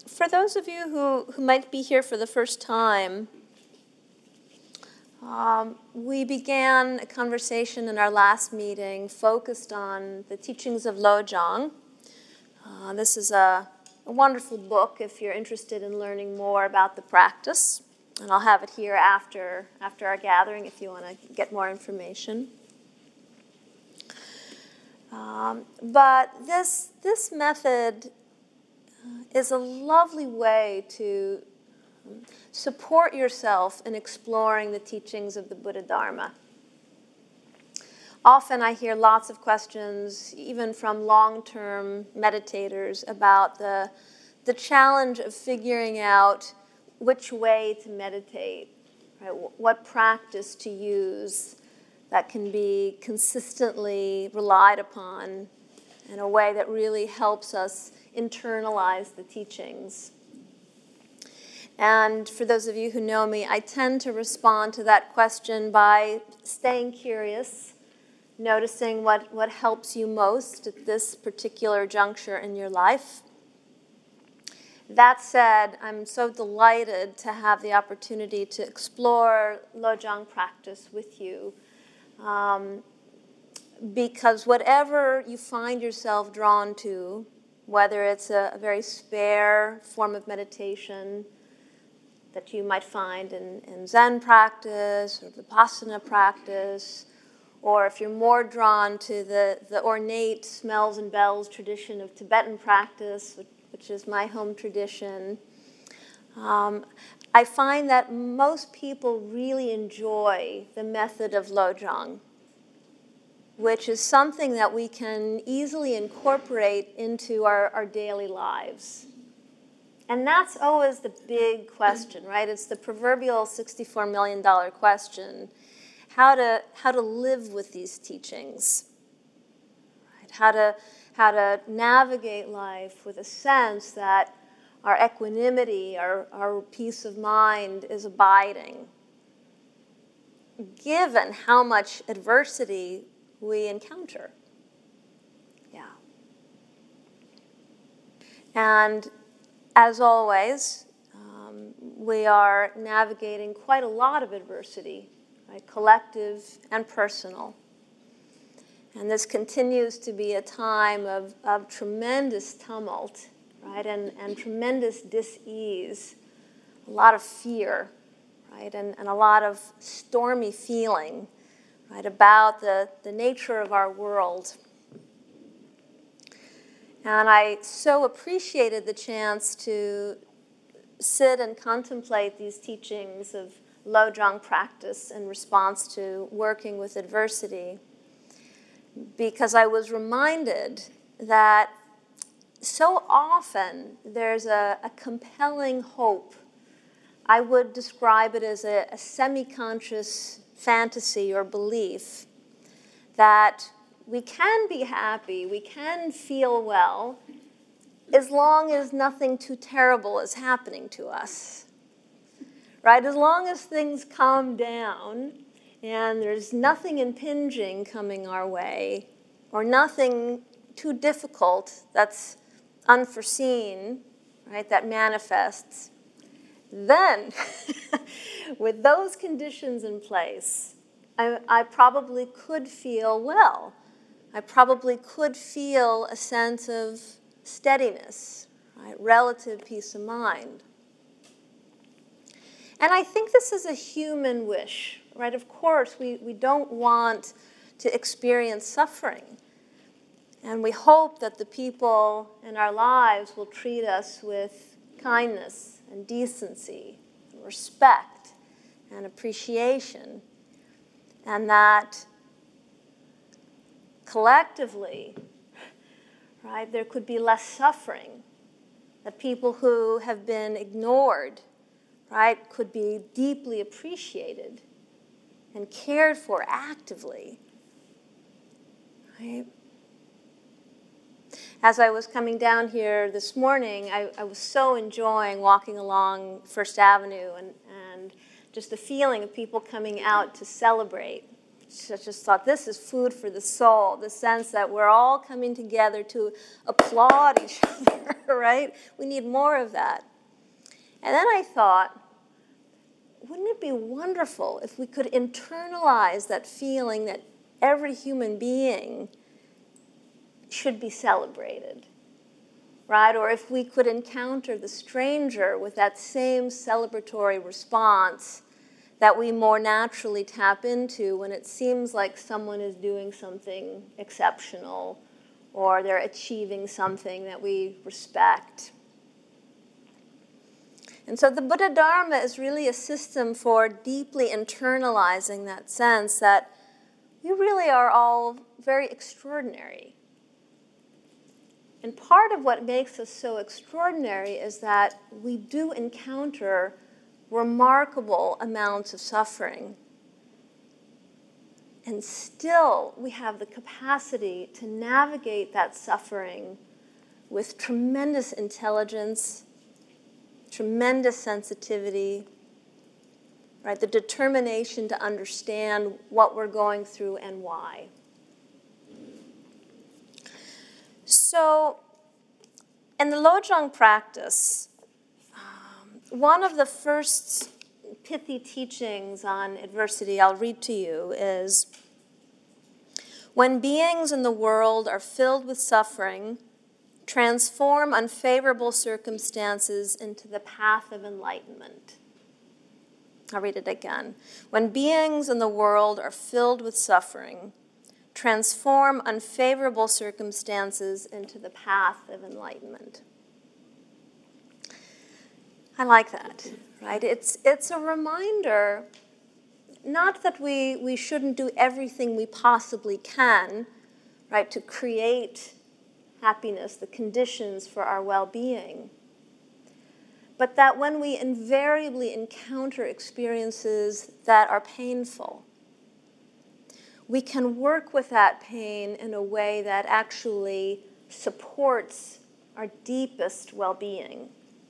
For those of you who might be here for the first time, we began a conversation in our last meeting focused on the teachings of Lojong. This is a wonderful book if you're interested in learning more about the practice. And I'll have it here after our gathering if you want to get more information. But this method is a lovely way to support yourself in exploring the teachings of the Buddha Dharma. Often I hear lots of questions, even from long-term meditators, about the challenge of figuring out which way to meditate, right? What practice to use that can be consistently relied upon in a way that really helps us internalize the teachings. And for those of you who know me, I tend to respond to that question by staying curious, noticing what helps you most at this particular juncture in your life. That said, I'm so delighted to have the opportunity to explore Lojong practice with you, because whatever you find yourself drawn to, whether it's a very spare form of meditation that you might find in Zen practice or Vipassana practice, or if you're more drawn to the ornate smells and bells tradition of Tibetan practice, which is my home tradition, I find that most people really enjoy the method of Lojong, which is something that we can easily incorporate into our daily lives. And that's always the big question, right? It's the proverbial $64 million question, how to live with these teachings, right? How to navigate life with a sense that our equanimity, our peace of mind is abiding, given how much adversity we encounter. Yeah. And as always, we are navigating quite a lot of adversity, right? Collective and personal. And this continues to be a time of tremendous tumult, right? And tremendous dis-ease, a lot of fear, right? And a lot of stormy feeling, right, about the nature of our world. And I so appreciated the chance to sit and contemplate these teachings of Lojong practice in response to working with adversity, because I was reminded that so often there's a compelling hope. I would describe it as a semi-conscious fantasy or belief that we can be happy, we can feel well, as long as nothing too terrible is happening to us, right? As long as things calm down and there's nothing impinging coming our way or nothing too difficult that's unforeseen, right, that manifests, then with those conditions in place, I probably could feel well. I probably could feel a sense of steadiness, right? Relative peace of mind. And I think this is a human wish, right? Of course, we don't want to experience suffering. And we hope that the people in our lives will treat us with kindness and decency, and respect and appreciation, and that collectively, right, there could be less suffering, that people who have been ignored, right, could be deeply appreciated and cared for actively, right? As I was coming down here this morning, I was so enjoying walking along First Avenue and just the feeling of people coming out to celebrate just thought, this is food for the soul, the sense that we're all coming together to applaud each other, right? We need more of that. And then I thought, wouldn't it be wonderful if we could internalize that feeling that every human being should be celebrated, right? Or if we could encounter the stranger with that same celebratory response that we more naturally tap into when it seems like someone is doing something exceptional or they're achieving something that we respect. And so the Buddha Dharma is really a system for deeply internalizing that sense that we really are all very extraordinary. And part of what makes us so extraordinary is that we do encounter remarkable amounts of suffering. And still, we have the capacity to navigate that suffering with tremendous intelligence, tremendous sensitivity, right? The determination to understand what we're going through and why. So, in the Lojong practice, one of the first pithy teachings on adversity I'll read to you is, when beings in the world are filled with suffering, transform unfavorable circumstances into the path of enlightenment. I'll read it again. When beings in the world are filled with suffering, transform unfavorable circumstances into the path of enlightenment. I like that, right? It's a reminder, not that we shouldn't do everything we possibly can, right, to create happiness, the conditions for our well-being, but that when we invariably encounter experiences that are painful, we can work with that pain in a way that actually supports our deepest well-being.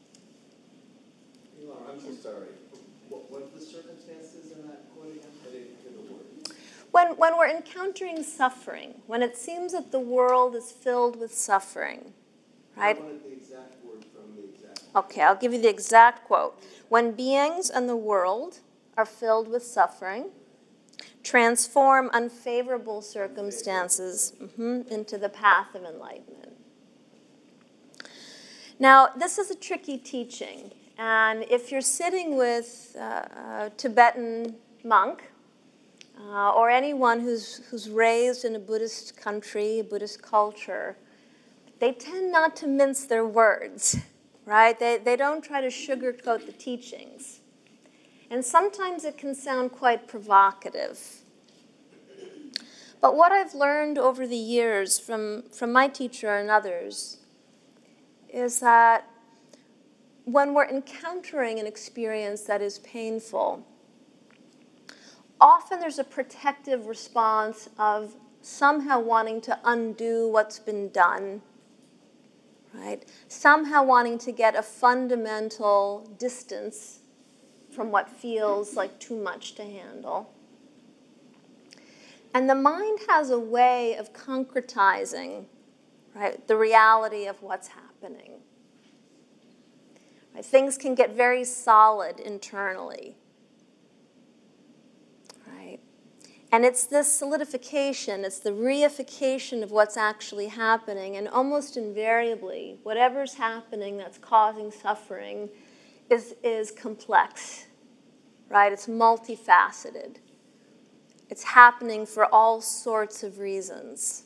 I'm so sorry. What are the circumstances in that quote again? I didn't hear the word. When we're encountering suffering, when it seems that the world is filled with suffering, right? I wanted the exact word from the exact. Okay, I'll give you the exact quote. When beings in the world are filled with suffering, transform unfavorable circumstances into the path of enlightenment. Now, this is a tricky teaching. And if you're sitting with a Tibetan monk or anyone who's raised in a Buddhist country, a Buddhist culture, they tend not to mince their words, right? They don't try to sugarcoat the teachings. And sometimes it can sound quite provocative. But what I've learned over the years from my teacher and others is that when we're encountering an experience that is painful, often there's a protective response of somehow wanting to undo what's been done, right? Somehow wanting to get a fundamental distance from what feels like too much to handle. And the mind has a way of concretizing, right, the reality of what's happening. Right? Things can get very solid internally. Right? And it's this solidification, it's the reification of what's actually happening, and almost invariably, whatever's happening that's causing suffering is complex. Right? It's multifaceted. It's happening for all sorts of reasons.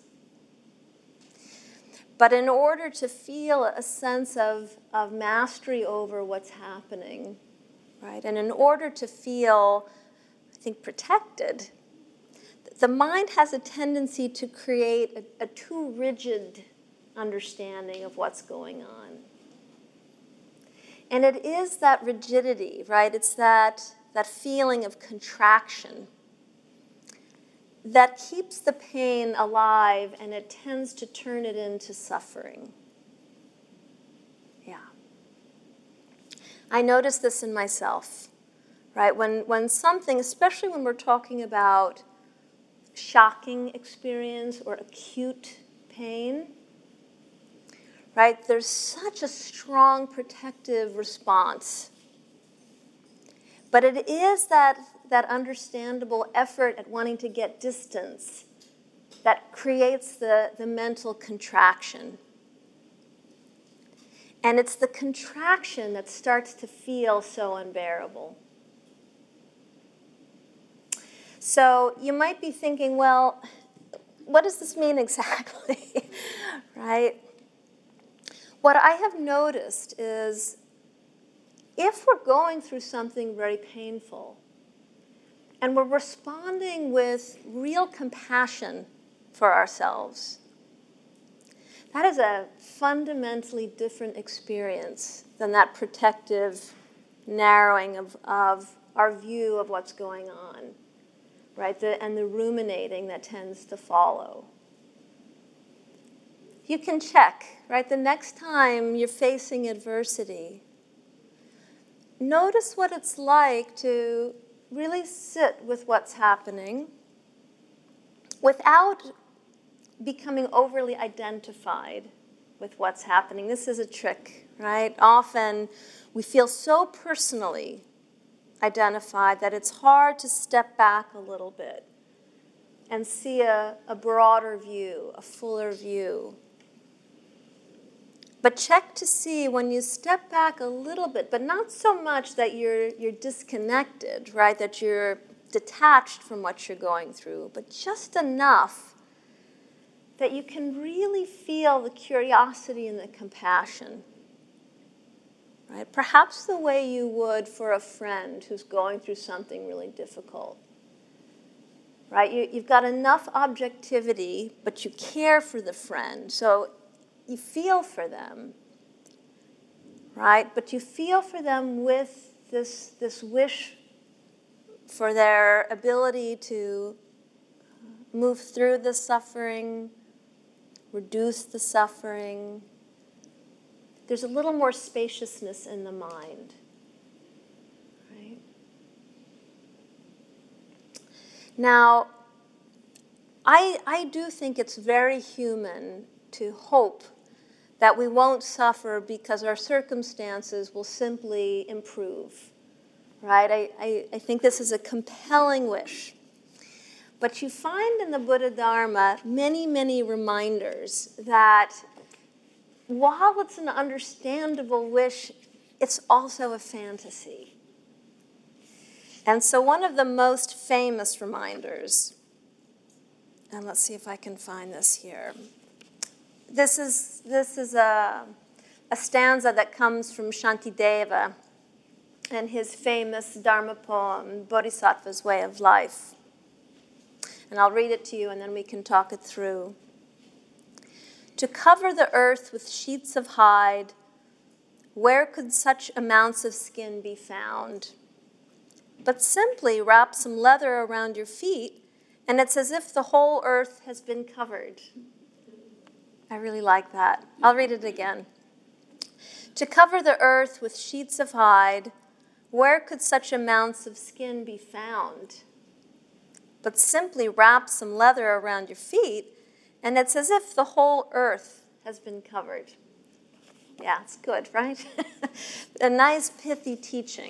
But in order to feel a sense of mastery over what's happening, right, and in order to feel, I think, protected, the mind has a tendency to create a too rigid understanding of what's going on. And it is that rigidity, right? It's that feeling of contraction that keeps the pain alive, and it tends to turn it into suffering. Yeah. I notice this in myself, right? When something, especially when we're talking about shocking experience or acute pain, right, there's such a strong protective response. But it is that understandable effort at wanting to get distance that creates the mental contraction. And it's the contraction that starts to feel so unbearable. So you might be thinking, well, what does this mean exactly, right? What I have noticed is if we're going through something very painful and we're responding with real compassion for ourselves, that is a fundamentally different experience than that protective narrowing of our view of what's going on, right? And the ruminating that tends to follow. You can check, right? The next time you're facing adversity, notice what it's like to really sit with what's happening without becoming overly identified with what's happening. This is a trick, right? Often we feel so personally identified that it's hard to step back a little bit and see a broader view, a fuller view. But check to see when you step back a little bit, but not so much that you're disconnected, right? That you're detached from what you're going through, but just enough that you can really feel the curiosity and the compassion, right? Perhaps the way you would for a friend who's going through something really difficult, right? You've got enough objectivity, but you care for the friend, so you feel for them, right? But you feel for them with this wish for their ability to move through the suffering, reduce the suffering. There's a little more spaciousness in the mind, right? Now, I do think it's very human to hope that we won't suffer because our circumstances will simply improve, right? I think this is a compelling wish. But you find in the Buddha Dharma many, many reminders that while it's an understandable wish, it's also a fantasy. And so one of the most famous reminders, and let's see if I can find this here. This is a stanza that comes from Shantideva and his famous Dharma poem, Bodhisattva's Way of Life. And I'll read it to you and then we can talk it through. To cover the earth with sheets of hide, where could such amounts of skin be found? But simply wrap some leather around your feet, and it's as if the whole earth has been covered. I really like that. I'll read it again. To cover the earth with sheets of hide, where could such amounts of skin be found? But simply wrap some leather around your feet, and it's as if the whole earth has been covered. Yeah, it's good, right? A nice pithy teaching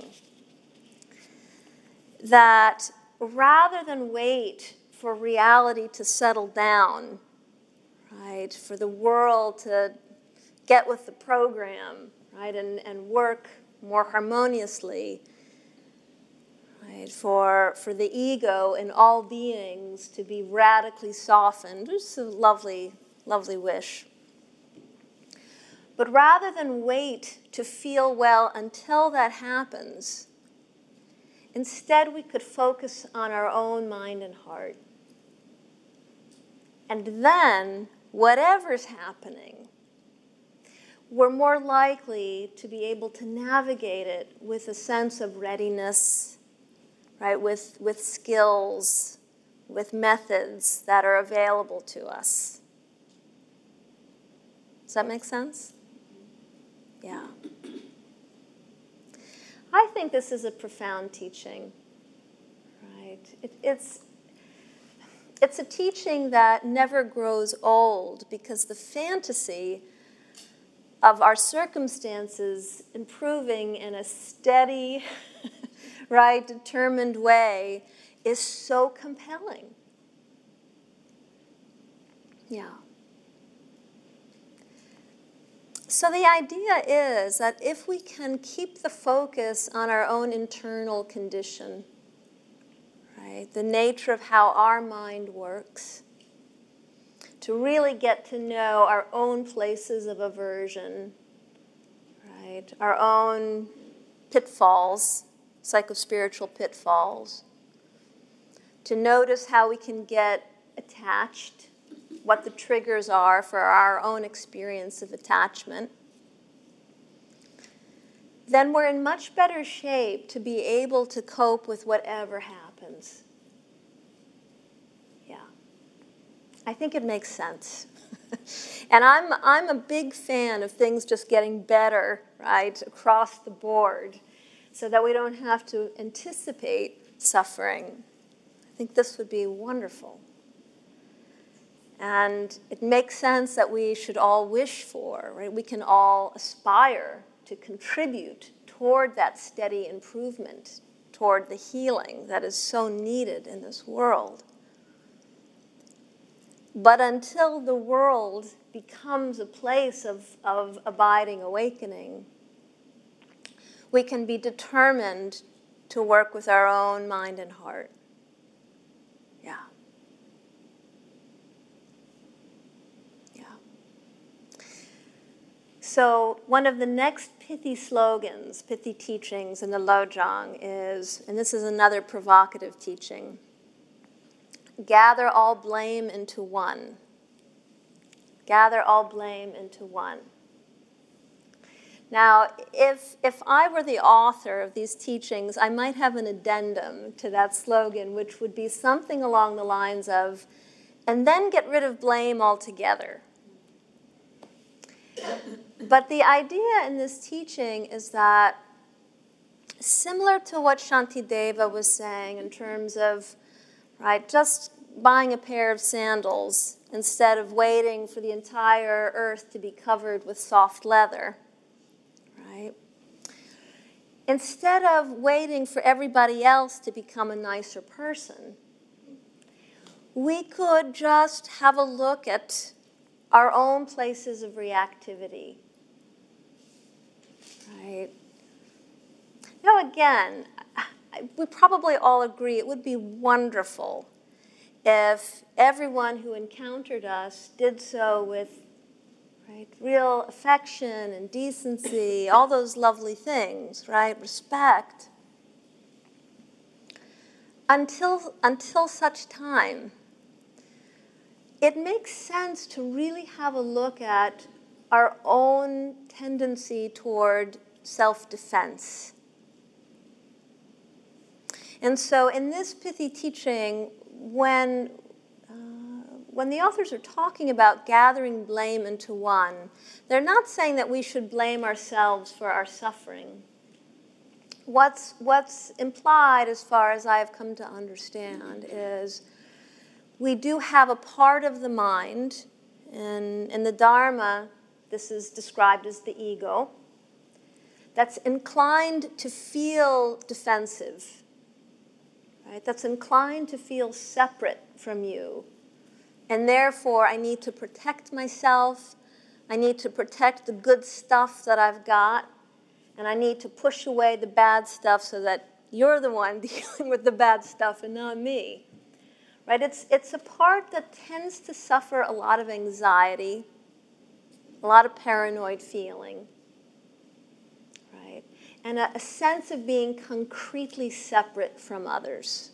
that rather than wait for reality to settle down, right, for the world to get with the program, right, and work more harmoniously, right, for the ego in all beings to be radically softened. It's a lovely, lovely wish. But rather than wait to feel well until that happens, instead we could focus on our own mind and heart. And then, whatever's happening, we're more likely to be able to navigate it with a sense of readiness, right, with skills, with methods that are available to us. Does that make sense? Yeah. I think this is a profound teaching, right? it's a teaching that never grows old because the fantasy of our circumstances improving in a steady, right, determined way is so compelling. Yeah. So the idea is that if we can keep the focus on our own internal condition, right, the nature of how our mind works, to really get to know our own places of aversion, right, our own pitfalls, psychospiritual pitfalls, to notice how we can get attached, what the triggers are for our own experience of attachment, then we're in much better shape to be able to cope with whatever happens. Yeah. I think it makes sense. And I'm a big fan of things just getting better, right, across the board, so that we don't have to anticipate suffering. I think this would be wonderful. And it makes sense that we should all wish for, right? We can all aspire to contribute toward that steady improvement, toward the healing that is so needed in this world. But until the world becomes a place of abiding awakening, we can be determined to work with our own mind and heart. Yeah. Yeah. So one of the next pithy slogans, pithy teachings in the Lojong is, and this is another provocative teaching, gather all blame into one. Gather all blame into one. Now, if I were the author of these teachings, I might have an addendum to that slogan, which would be something along the lines of, and then get rid of blame altogether. But the idea in this teaching is that, similar to what Shantideva was saying in terms of, right, just buying a pair of sandals instead of waiting for the entire earth to be covered with soft leather, right? Instead of waiting for everybody else to become a nicer person, we could just have a look at our own places of reactivity, right? Now again, we probably all agree it would be wonderful if everyone who encountered us did so with, right, real affection and decency, all those lovely things, right, respect, until such time. It makes sense to really have a look at our own tendency toward self-defense. And so in this pithy teaching, when the authors are talking about gathering blame into one, they're not saying that we should blame ourselves for our suffering. What's implied, as far as I have come to understand, is we do have a part of the mind, and in the Dharma, this is described as the ego, that's inclined to feel defensive, right? That's inclined to feel separate from you. And therefore, I need to protect myself. I need to protect the good stuff that I've got. And I need to push away the bad stuff so that you're the one dealing with the bad stuff and not me. Right? It's a part that tends to suffer a lot of anxiety, a lot of paranoid feeling, right? And a sense of being concretely separate from others.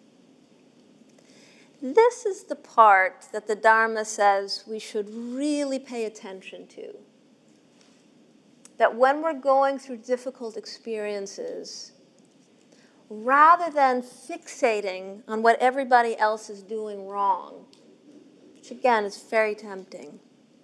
This is the part that the Dharma says we should really pay attention to. That when we're going through difficult experiences, rather than fixating on what everybody else is doing wrong, which again is very tempting,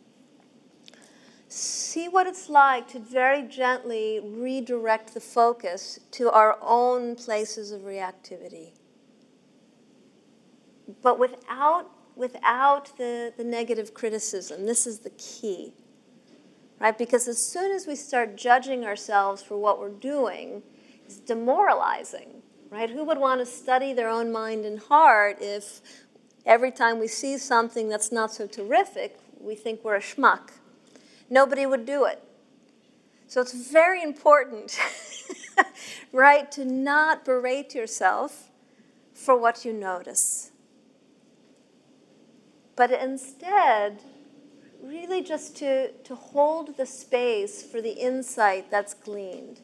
see what it's like to very gently redirect the focus to our own places of reactivity. but without the negative criticism. This is the key, right? Because as soon as we start judging ourselves for what we're doing, it's demoralizing, right? Who would want to study their own mind and heart if every time we see something that's not so terrific, we think we're a schmuck? Nobody would do it. So it's very important, right, to not berate yourself for what you notice. But instead, really just to hold the space for the insight that's gleaned.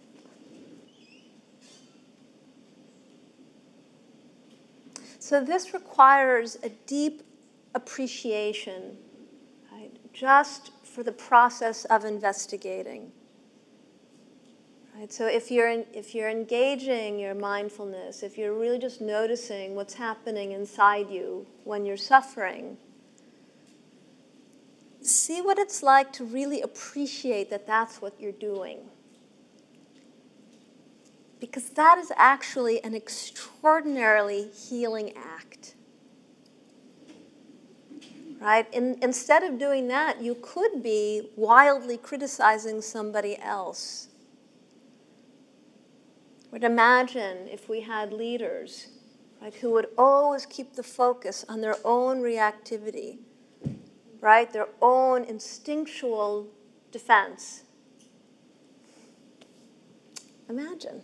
So this requires a deep appreciation, right, just for the process of investigating. Right? So if you're engaging your mindfulness, if you're really just noticing what's happening inside you when you're suffering, see what it's like to really appreciate that that's what you're doing. Because that is actually an extraordinarily healing act. Right? Instead of doing that, you could be wildly criticizing somebody else. But imagine if we had leaders, right, who would always keep the focus on their own reactivity, right, their own instinctual defense. Imagine.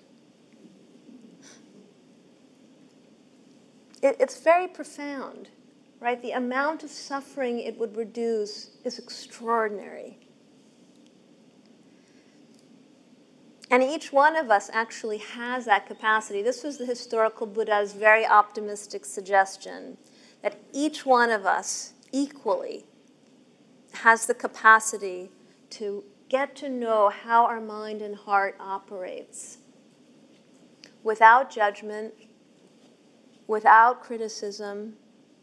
It's very profound, right? The amount of suffering it would reduce is extraordinary. And each one of us actually has that capacity. This was the historical Buddha's very optimistic suggestion, that each one of us equally has the capacity to get to know how our mind and heart operates without judgment, without criticism,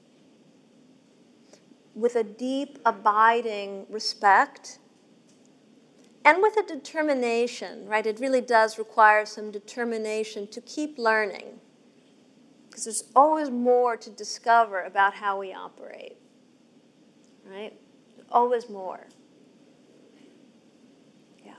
with a deep, abiding respect, and with a determination, right? It really does require some determination to keep learning, because there's always more to discover about how we operate, right? Always more. Yeah.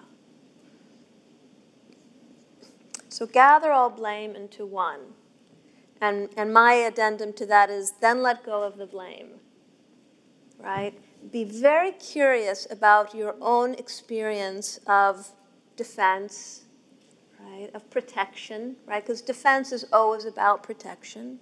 So gather all blame into one. And my addendum to that is then let go of the blame, right? Be very curious about your own experience of defense, right, of protection, right? Because defense is always about protection.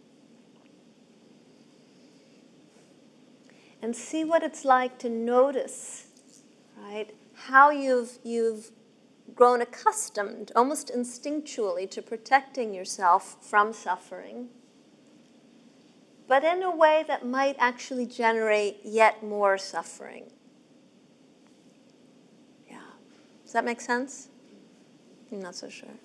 And see what it's like to notice, right, how you've grown accustomed, almost instinctually, to protecting yourself from suffering, but in a way that might actually generate yet more suffering. Yeah. Does that make sense? I'm not so sure.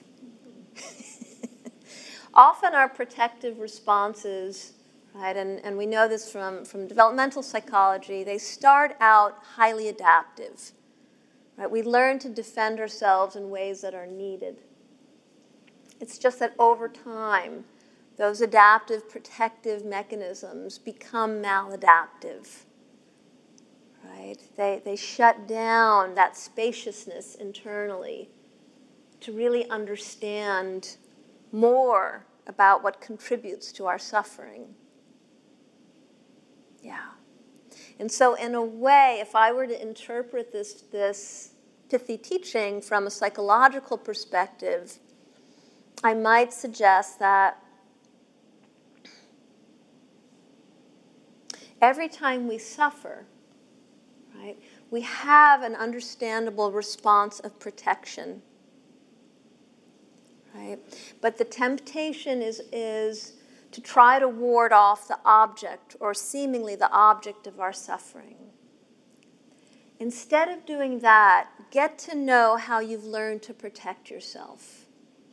Often our protective responses, right, and we know this from developmental psychology, they start out highly adaptive. Right? We learn to defend ourselves in ways that are needed. It's just that over time, those adaptive, protective mechanisms become maladaptive. Right? They shut down that spaciousness internally to really understand more about what contributes to our suffering. Yeah. And so in a way, if I were to interpret this pithy teaching from a psychological perspective, I might suggest that every time we suffer, right, we have an understandable response of protection. Right? But the temptation is to try to ward off the object, or seemingly the object of our suffering. Instead of doing that, get to know how you've learned to protect yourself.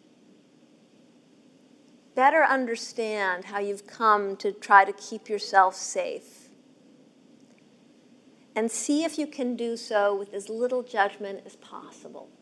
Better understand how you've come to try to keep yourself safe. And see if you can do so with as little judgment as possible.